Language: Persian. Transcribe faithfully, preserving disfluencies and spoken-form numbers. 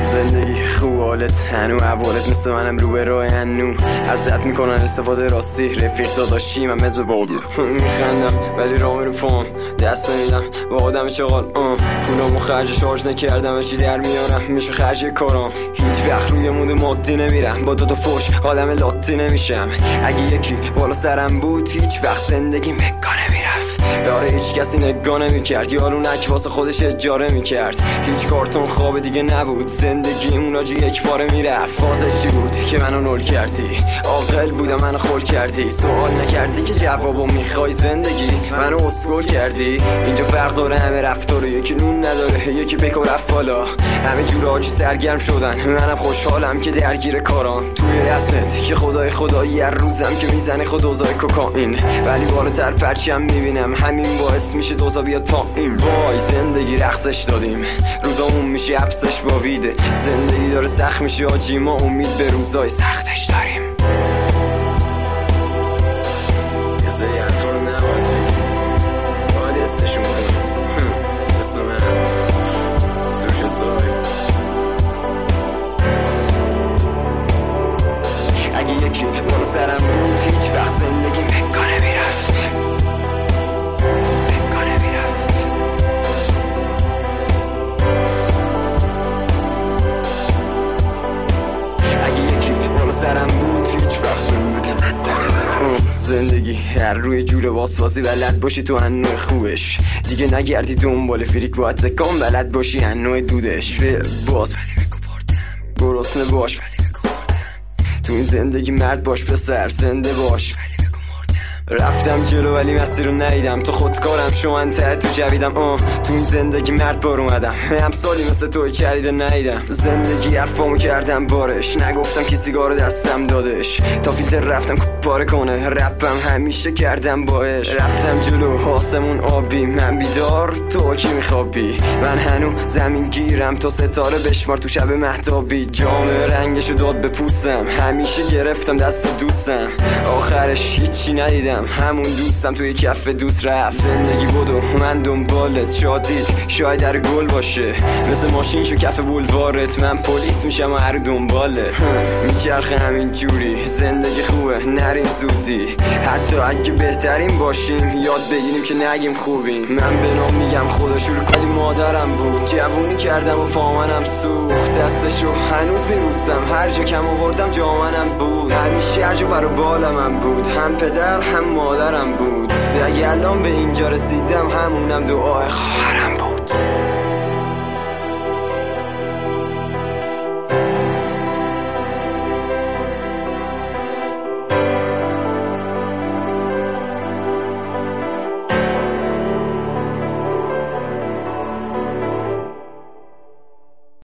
زندگی خوب حالت هنو اولت مثل منم رو به راه هنو ازت میکنن استفاده راستی رفیق داداشی من مزب باده میخندم ولی راه میرو پام دست نمیدم با آدم چغال پولامو خرج شارژ نکردم چی در میارم میشه خرج کارام هیچ وقت روی مود مادی نمیرم با دو تا فوش آدم لاتی نمیشم اگه یکی بالا سرم بود هیچ وقت زندگی مکا نمیرفت یاره هیچ کسی نگاه نمیکرد یارونک واسه خودش اجاره میکرد هیچ کارتون خواب دیگه نبود زندگی اون راجی یک باره میرفت فازش چی بود که منو نول کردی عاقل بودم منو خول کردی سوال نکردی که جوابو میخوای زندگی منو اسکول کردی اینجا فرق داره همه رفتاره یکی نون نداره یکی بکو رفت بالا همه جور آجی سرگرم شدن منم خوشحالم که درگیر کاران توی رسمت که خدای خدایی هر روزم که میزنه خود دوزای کوکائین ولی بالاتر پرچم میبینم همین باعث میشه دوزا بیاد پایین وای زندگی رقصش دادیم روزامون میشه حبسش با ویده زندگی داره سخت میشه آجی ما امید به روزای سختش داریم یه سری حرفا رو نباید باید استشون کنیم مثل من سوش سای اگه یکی بالا سرم بود هیچ وقت زندگی مکا نمیرفت مکا نمیرفت اگه یکی بالا سرم بود هیچ وقت زندگی مکا نمیرفت زندگی هر روی جور واسواسی بلد باشی تو هنوع خوبش دیگه نگردی دنبال فریک باید زکام بلد باشی هنوع دودش باز ولی بگو بردم گرسنه باش ولی تو این زندگی مرد باش پسر زنده باش ولی بگو مردم رفتم جلو ولی مسیر رو ندیدم تو خودکارم شما ته تو جویدم آه تو این زندگی مرد بار اومدم امسالی مثل توی چریده ندیدم زندگی حرفامو کردم بارش نگفتم که سیگار دستم دادش تا فیلتر رفتم پاره کنه رپم همیشه کردم باش رفتم جلو آسمون آبی من بیدار تو کی میخوابی من هنو زمین گیرم تو ستاره بشمار تو شب مهتابی جام رنگشو داد به پوستم همیشه گرفتم دست دوستم آخرش هیچی ندیدم همون دوستم توی کف دوست رفت زندگی بودو من دنبالت شادید شاید در گل باشه مثل ماشین شو کف بولوارت من پلیس میشم و هر دنبالت میچرخه همین جوری زندگی خوبه نرین زودی حتی اگه بهترین باشیم یاد بگیریم که نگیم خوبیم من به نام میگم خدا شروع کلی مادرم بود جوونی کردم و پامنم سوخت دستشو هنوز میبوسم هر جا کم آوردم جامنم بود همیشه هر جا برا بالمم بود هم پدر هم مادرم بود اگه الان به اینجا رسیدم همونم دعای خواهرم بود